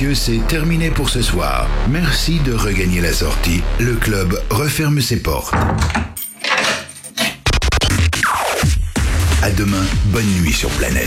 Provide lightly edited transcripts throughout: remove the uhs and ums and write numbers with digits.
messieurs, c'est terminé pour ce soir. Merci de regagner la sortie. Le club referme ses portes. À demain, bonne nuit sur Planète.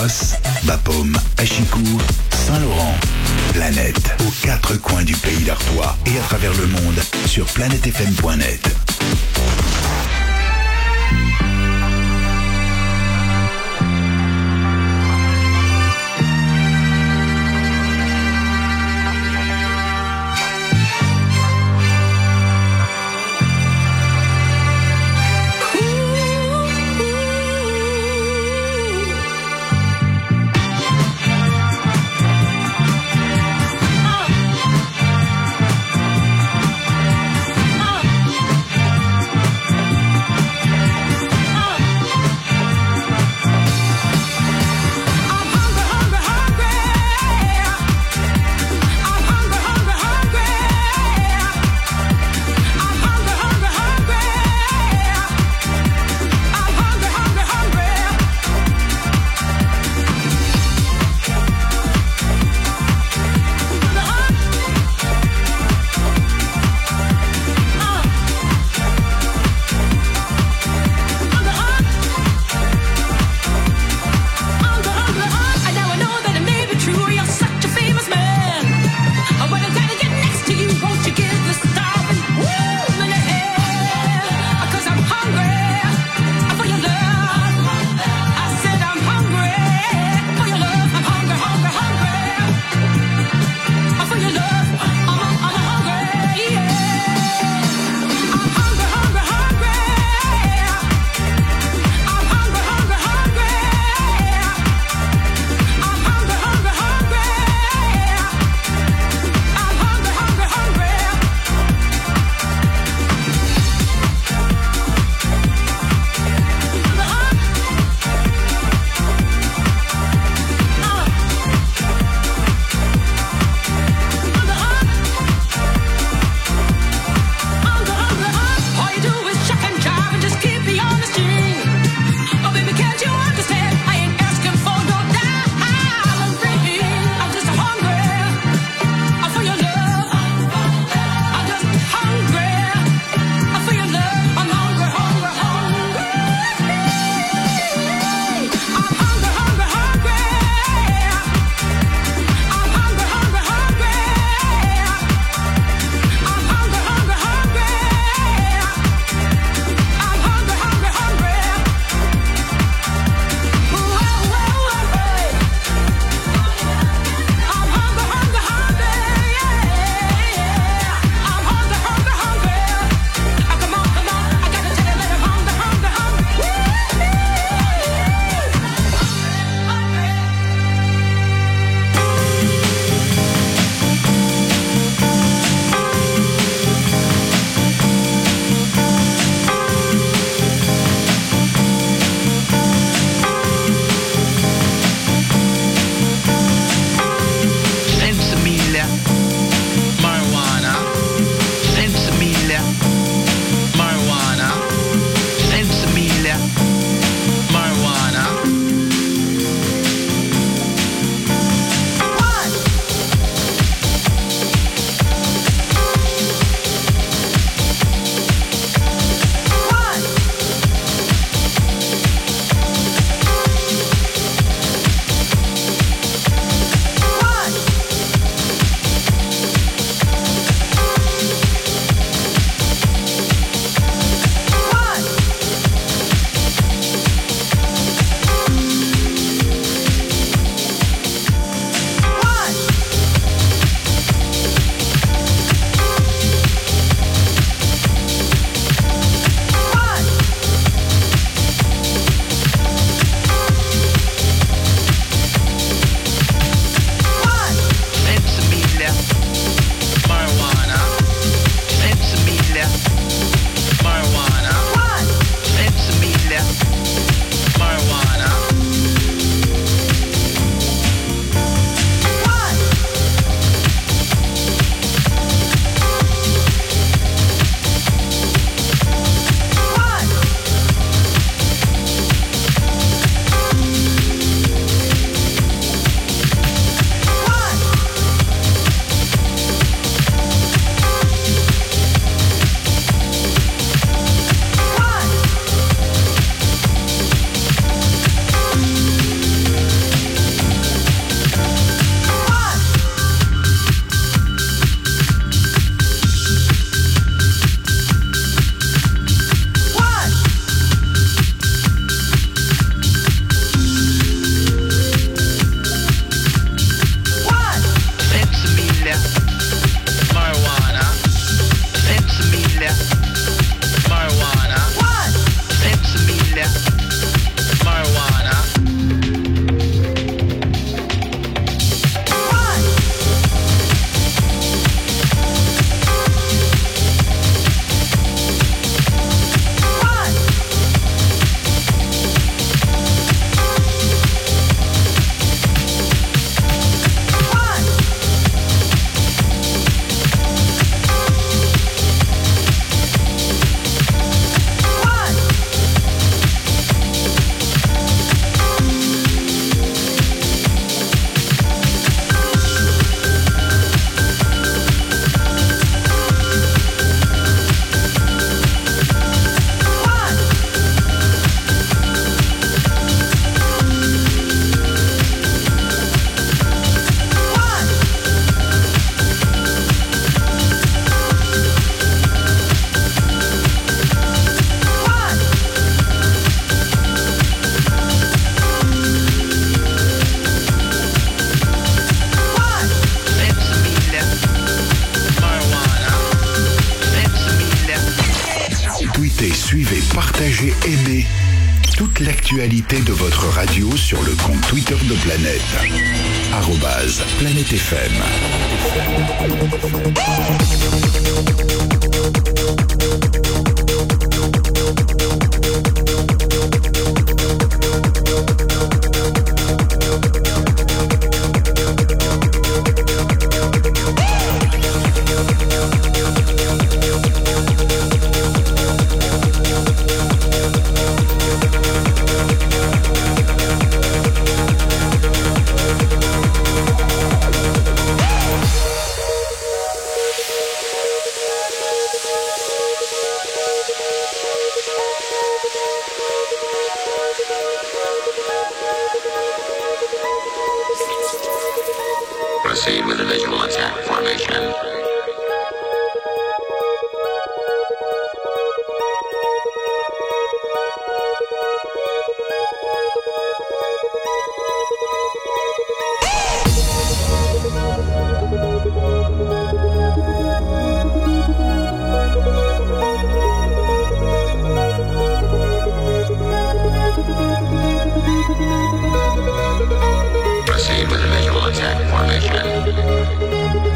Moss, Bapaume, Achicourt, Saint-Laurent. Planète, aux quatre coins du pays d'Artois et à travers le monde sur planetefm.net. l'actualité de votre radio sur le compte Twitter de Planète. @Planète FM. Proceed with the visual attack formation. Proceed with the visual attack formation.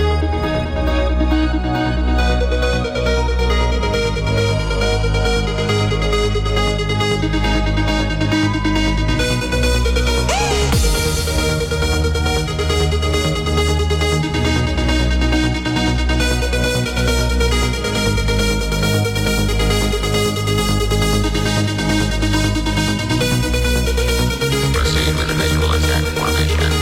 Proceed with the visual attack formation.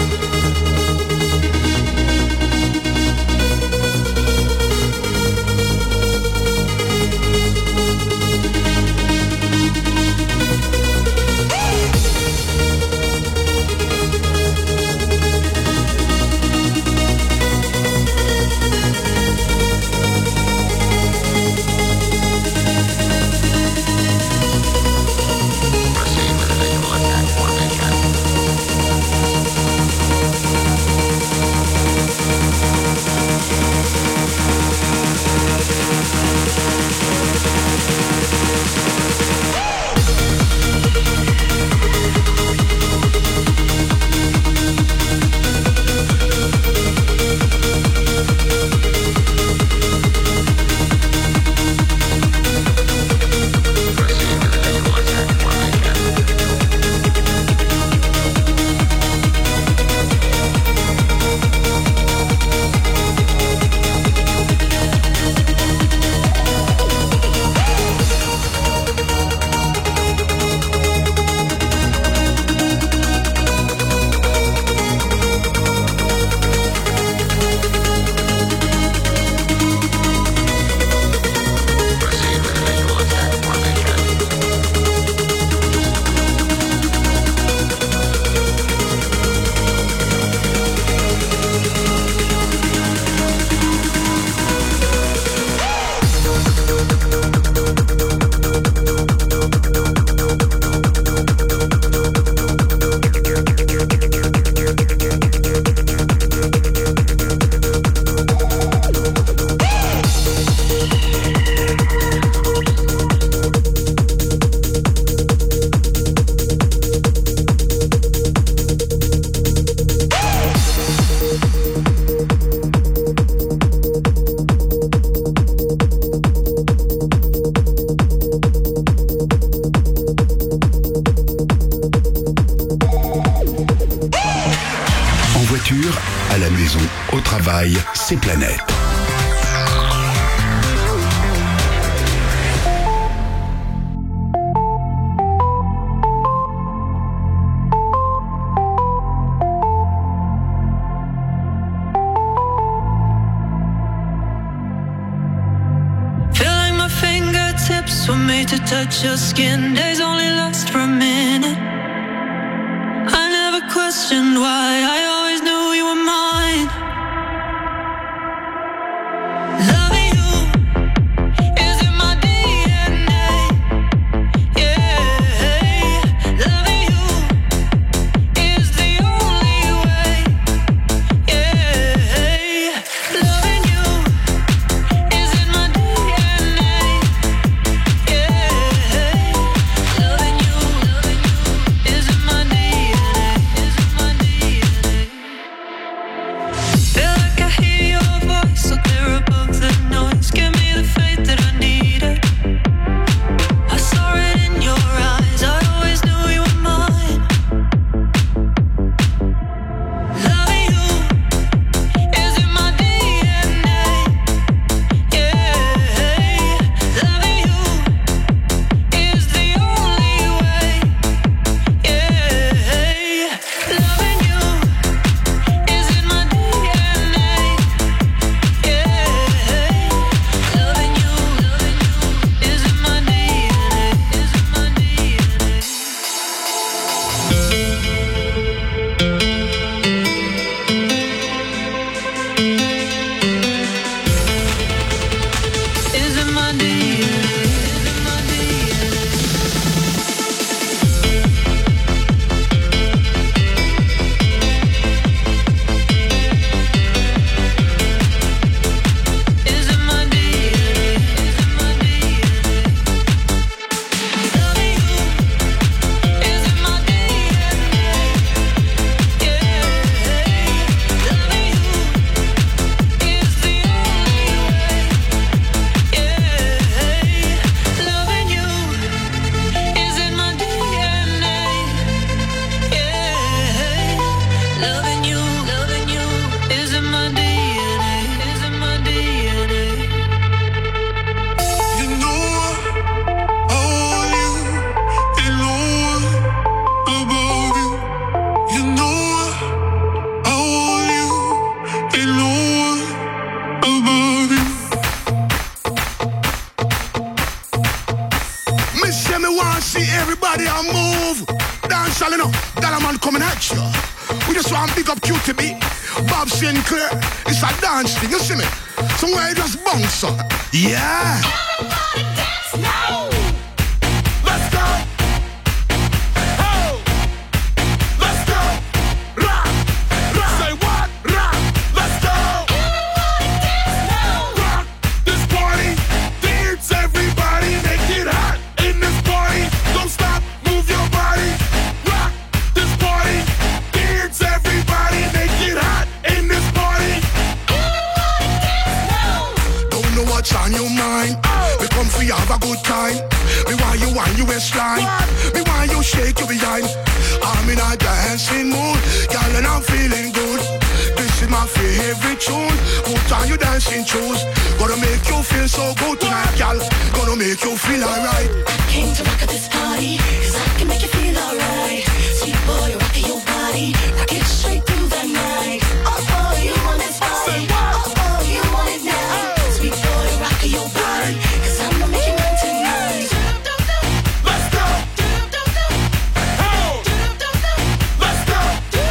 Proceed with the visual attack formation. Proceed with the visual attack formation. Proceed with the visual attack formation. En voiture, à la maison, au travail, c'est Planète. Feel like my fingertips were made to touch your skin. Days only last for a minute. I never questioned why. I always knew you were mine. Loving you is in my DNA. Yeah, loving you is the only way. Yeah, loving you is in my DNA. Yeah, loving you. Me say me want see everybody a move. Dance all enough, that man coming at you. We just want to pick up QTB, Bob Sinclair. It's a dance thing, you see me? Somewhere you just bounce up. Yeah. Everybody dance now. Let's go. Oh. Let's go. Rock. Rock. Say what? Rock. Let's go. Everybody dance now. Rock this party. Dance everybody. Make it hot in this party. Don't stop. Move your body. Rock this party. Dance everybody. Make it hot in this party. Everybody dance now. Don't know what's on your mind. We come for you have a good time. Me want you on your waistline. Me want you shake your behind. I'm in a dancing mood, girl, and I'm feeling good. This is my favorite tune. Put on your dancing shoes. Gonna make you feel so good tonight, girl. Gonna make you feel alright. Came to rock at this party, 'cause I can make you feel alright. Sweet boy, rockin' your body, rock it straight through the night. Oh, you want this body? Oh, you want it now? Sweet boy, rockin' your body, 'cause I'ma make you mine tonight. Let's go. Oh. Let's go.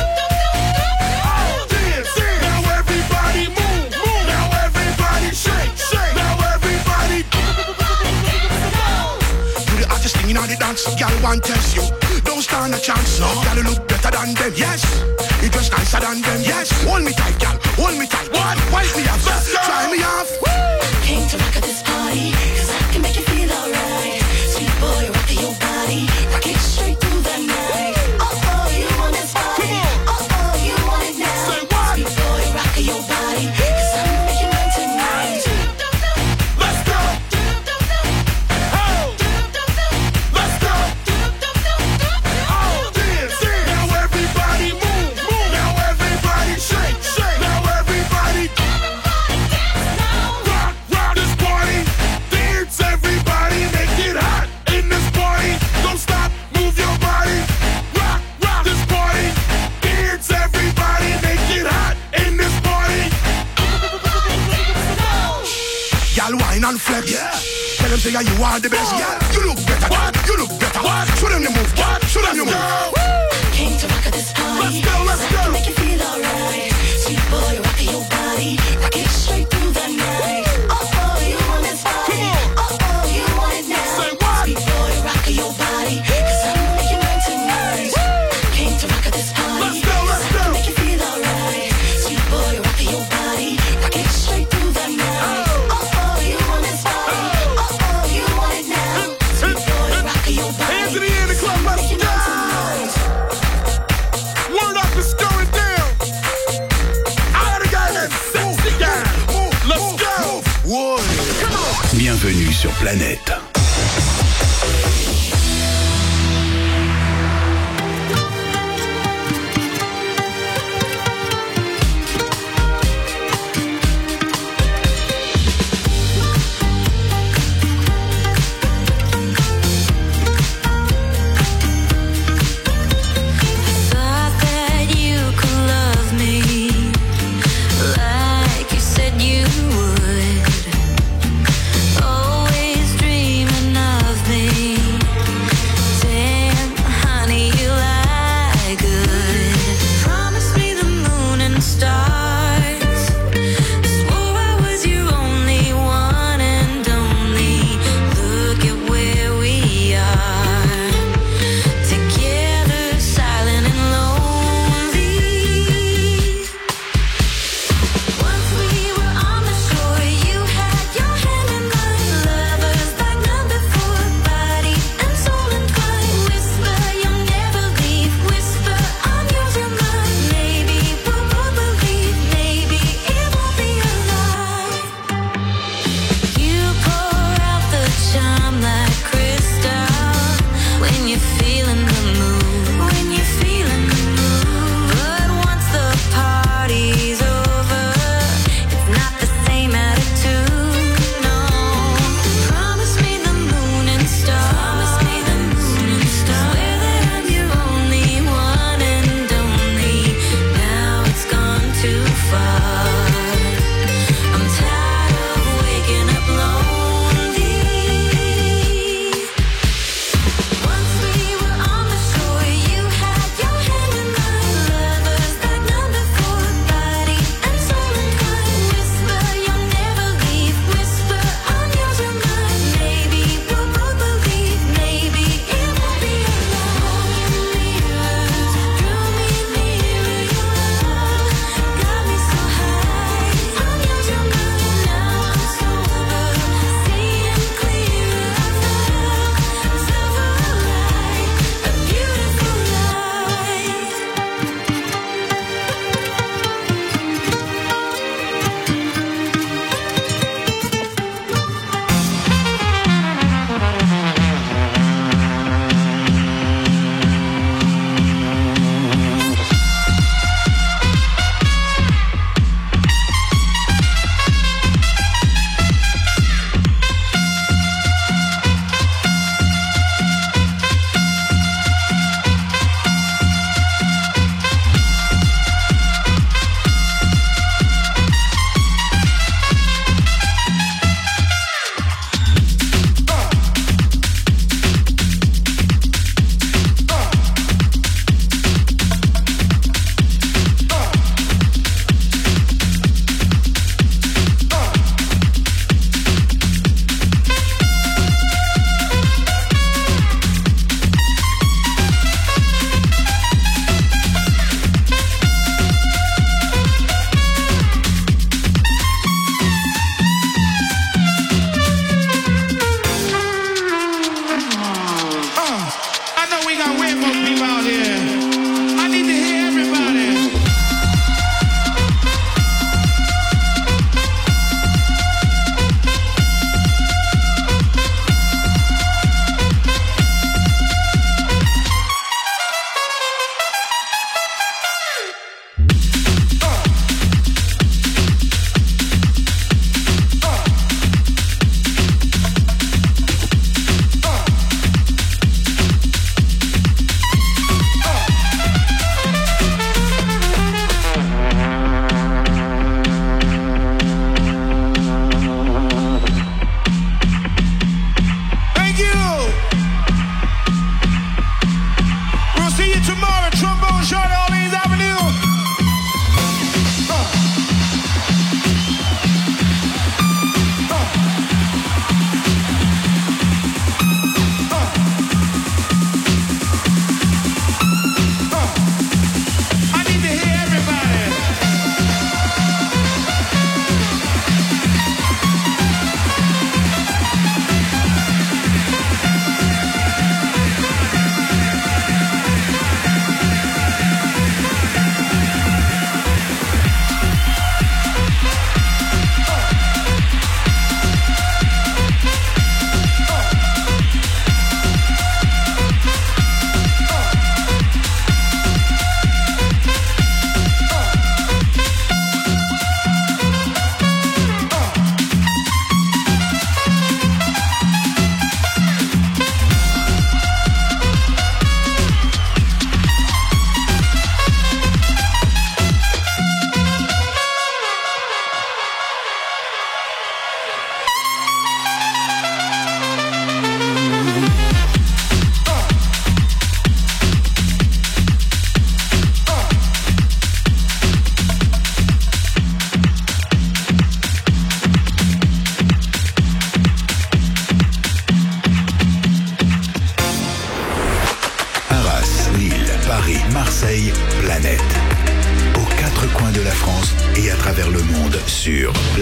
Oh, dance. Now everybody move. Now everybody shake. Now everybody. Do the hottest thing in all the dance, girl, want test you. Don't stand a chance, no. Girl, you look better than them, yes. You dress nicer than them, yes. Hold me tight, girl, hold me tight. What? Wipe me off, try me off. Came to rock at this party, 'cause I can make you feel alright. Sweet boy, rockin' your body, rock it straight through the night. Oh, you want this body? Oh, you want it now? Say what? Sweet boy, rockin' your body, 'cause I'ma make you mine tonight. Let's go. Oh. Let's go. Oh, dance. Now everybody move. Now everybody shake. Now everybody. Rock this party. Dance everybody. Make it hot in this party. Don't stop. Move your body. Rock this party. Dance everybody. Make it hot in this party. Y'all wine and flex. Tell them say you are the best. You look better. You look better. Show them you move. Show them you move. Came to rock at this party, Let's go, let's 'cause I go. can make you feel alright. Sweet boy, rockin' your body, rock it straight through the night. Oh, you want this body? Oh, you want it now? Say what? Sweet boy, rockin' your body, 'cause I'ma make you mine tonight. Came to rock at this party, Let's go, let's 'cause I can go. make you feel alright. Sweet boy, rockin' your body, rock it straight through the night. Oh, you want this body? Oh, you want it now? Sweet boy, rockin' your body, Hands in the air, the club, I'ma let's make you go. mine tonight. Word up is going down. I got a guy that's sexy guy. Let's go. Bienvenue sur Planète. Thought that you could love me like you said you would. Always dream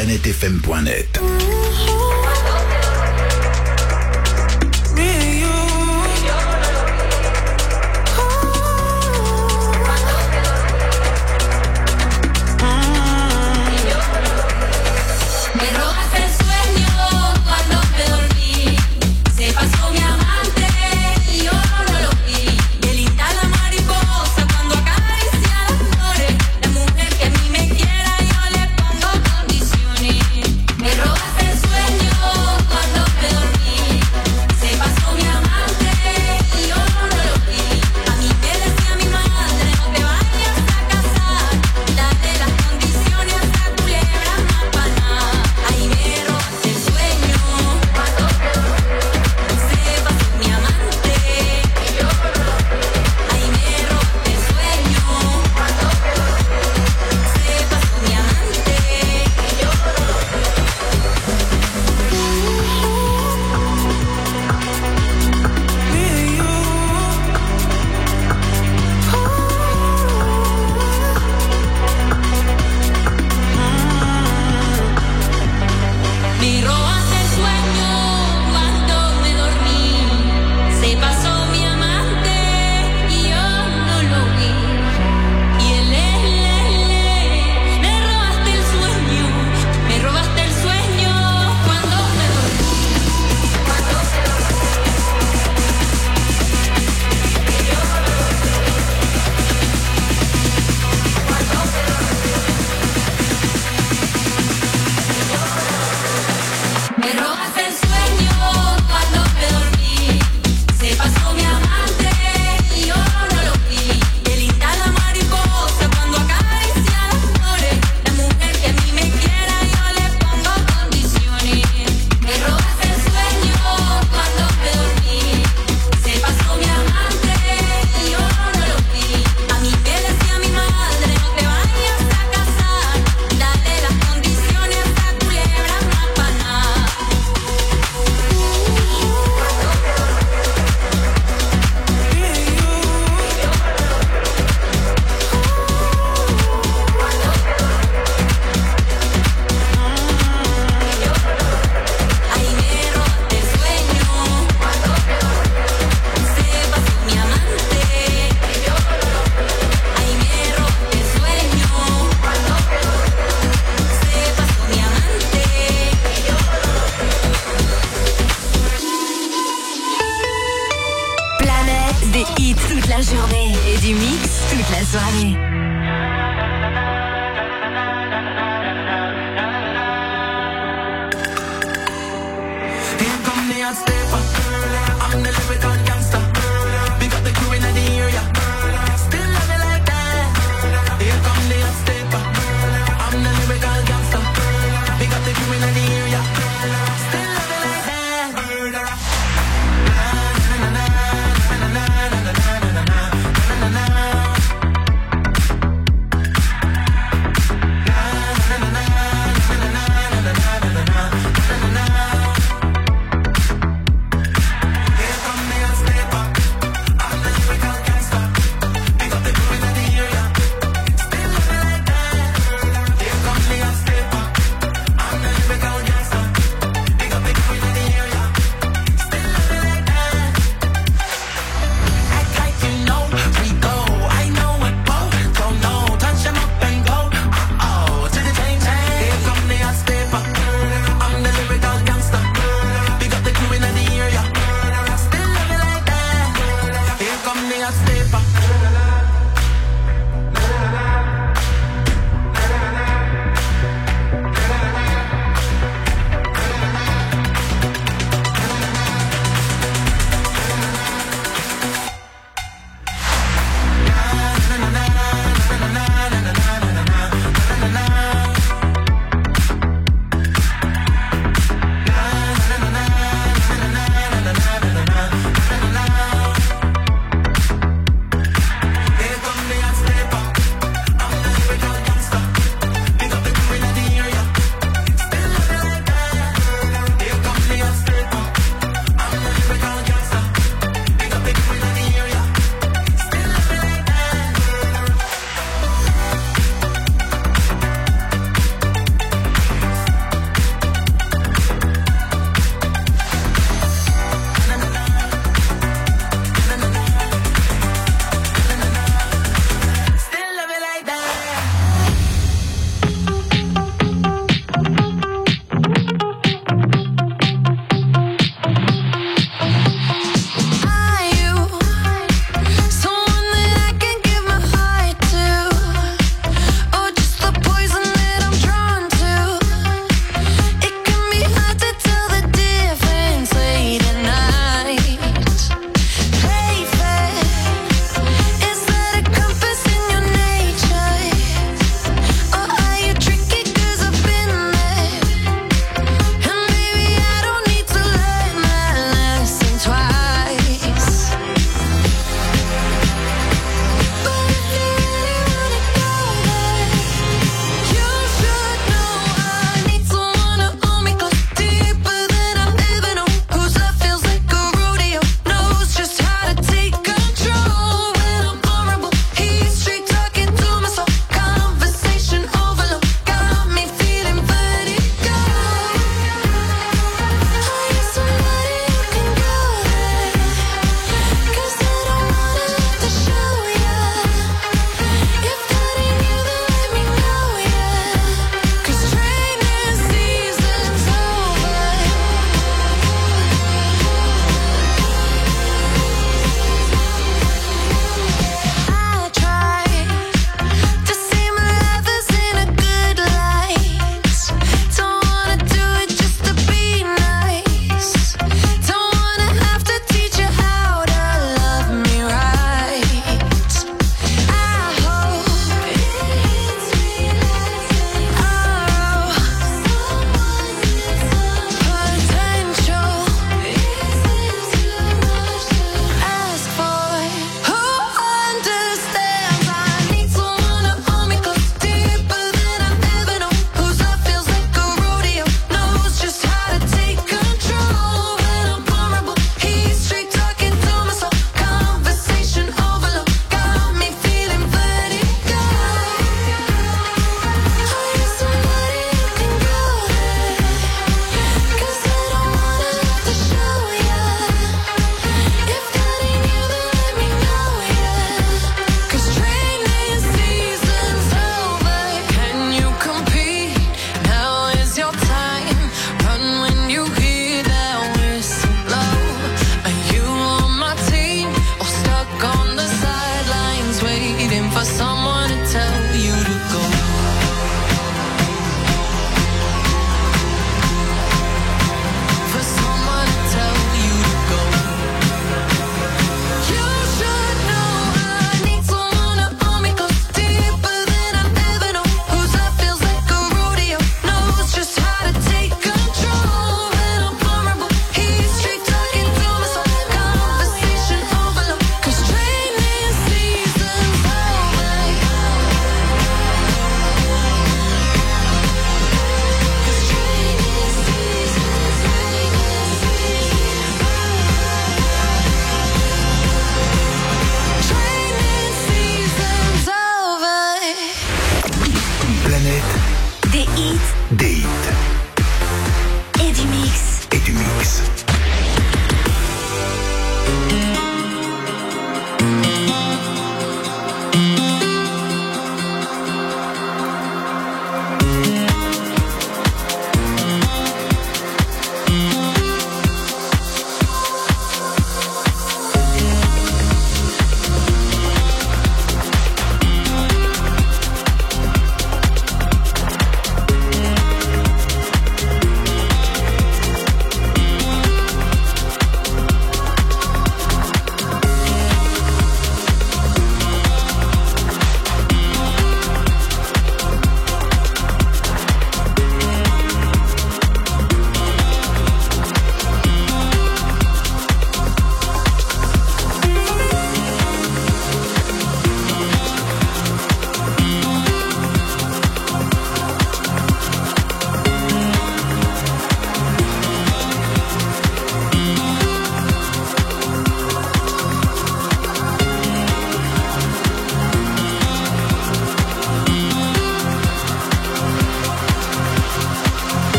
planetefm.net.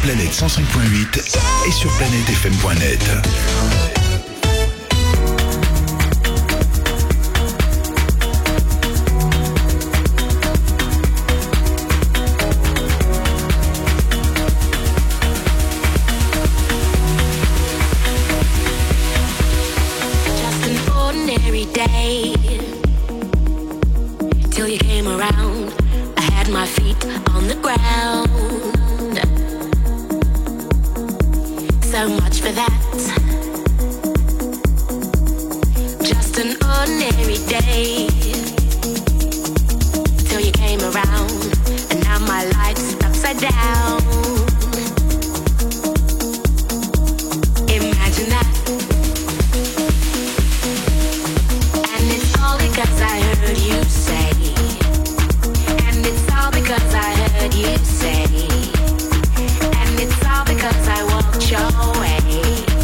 Planète 105.8 et sur planètefm.net. Day till you came around. I had my feet on the ground. So much for that. Just an ordinary day till you came around, and now my life's upside down. Imagine that. Because I heard you say, and it's all because I heard you say, and it's all because I walked your way.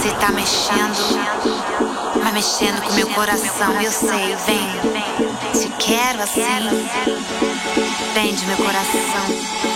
você tá mexendo, mas mexendo com meu coração. Eu sei, vem, te quero assim, prende meu coração.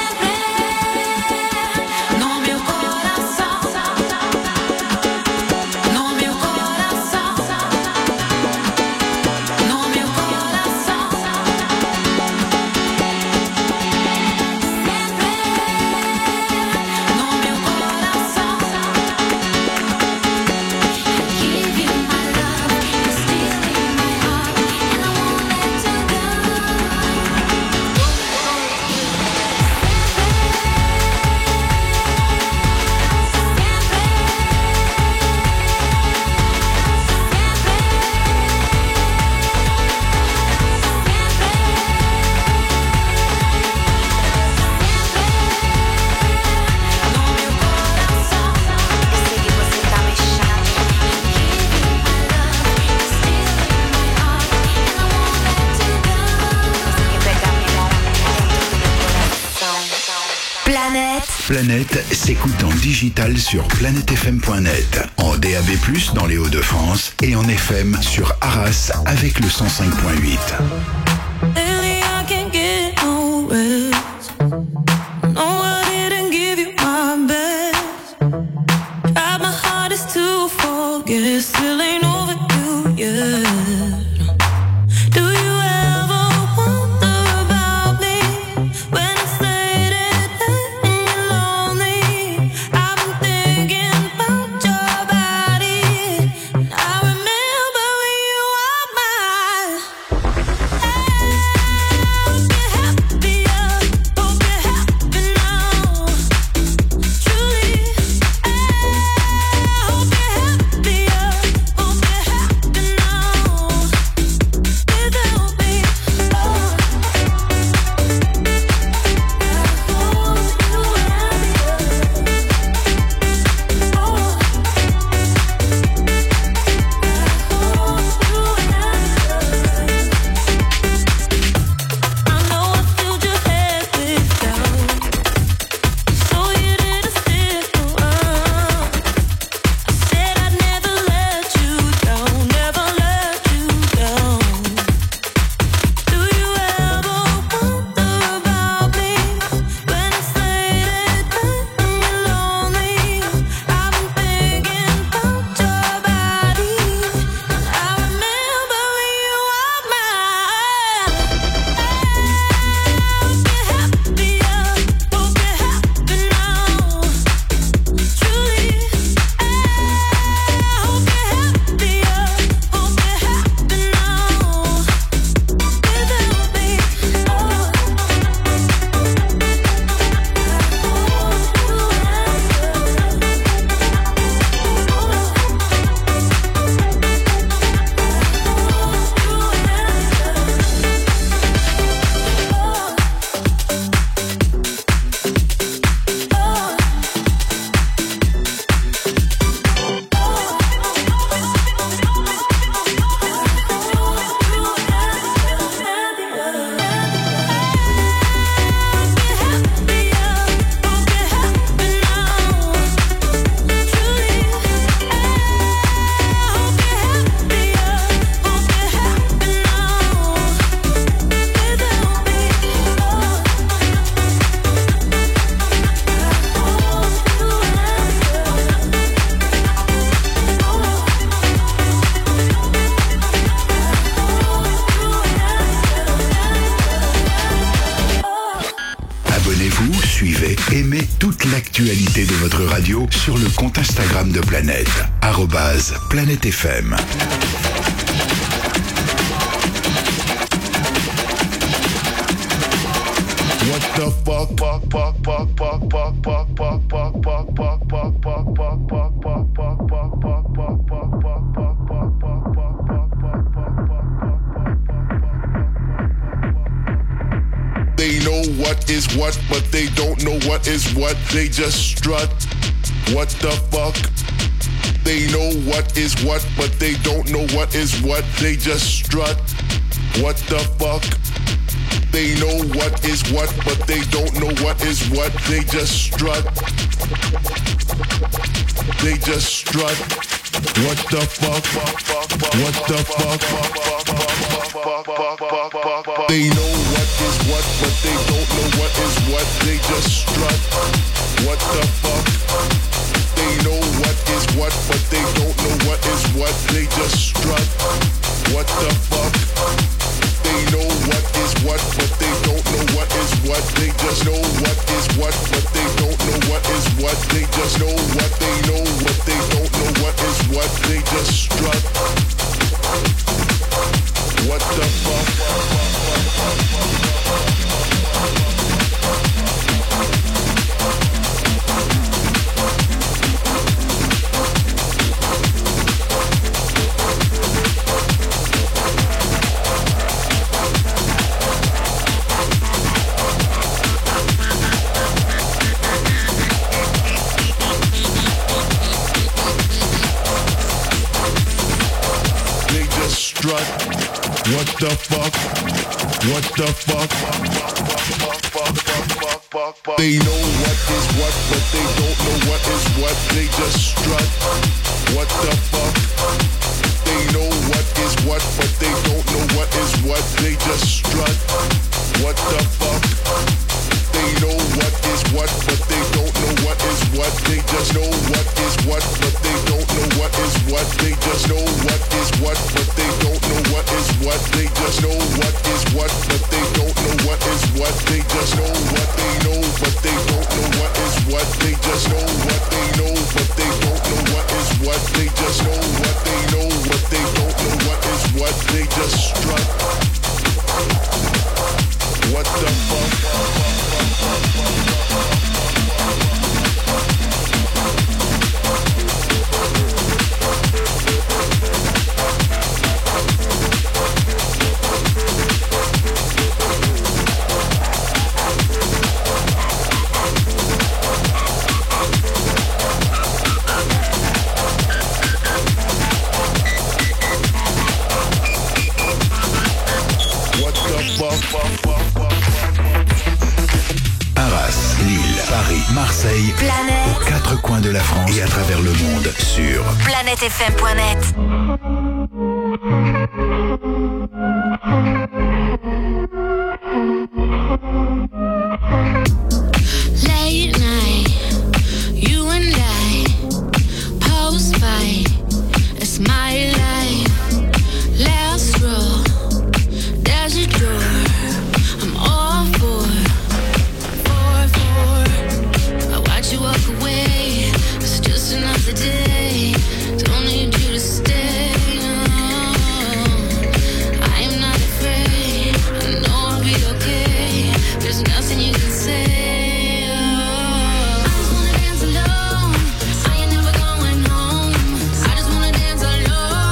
Planète s'écoute en digital sur planetefm.net, en DAB+, dans les Hauts-de-France et en FM sur Arras avec le 105.8. Aimez toute l'actualité de votre radio sur le compte Instagram de Planète, @PlanèteFM. What the fuck? They know what is what, but they don't know what is what. They just strut. What the fuck? They know what is what, but they don't know what is what. They just strut. What the fuck? They know what is what, but they don't know what is what. They just strut. They just strut. What the fuck? What the fuck? They know what is what, but they don't know what is what. They just strut. What the fuck? They know what is what, but they don't know what is what. They just strut. What the fuck? They know what is what, but they don't know what is what. They just know what is what, but they don't know what is what. They just know what they know, what they don't know what is what. They just strut. What the fuck? Strut. What the fuck? What the fuck? They know what is what, but they don't know what is what. They just strut. What the fuck? They know what is what, but they don't know what is what. They just strut. What the fuck? They know what is what, but they don't know what is what. They just know what is what, but they don't know what is what. They just know what is what, but they don't know what is what. They just know what is what, but they don't know what is what. They just know what they know, but they don't know what is what. They just know what they know, but they don't know what is what. They just know what they know, but they don't know what is what. They just strut. What the fuck? Arras, Lille, Paris, Marseille, Planète. aux quatre coins de la France et à travers le monde sur PlanèteFM.net. Late night, you and I, post fight, it's my life. Last row, there's a door, I'm all for. I watch you walk away, it's just another day, don't need you to stay, no. I am not afraid, I know I'll be okay, there's nothing you can say. I just wanna dance alone, I ain't never going home. I just wanna dance alone.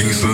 piece of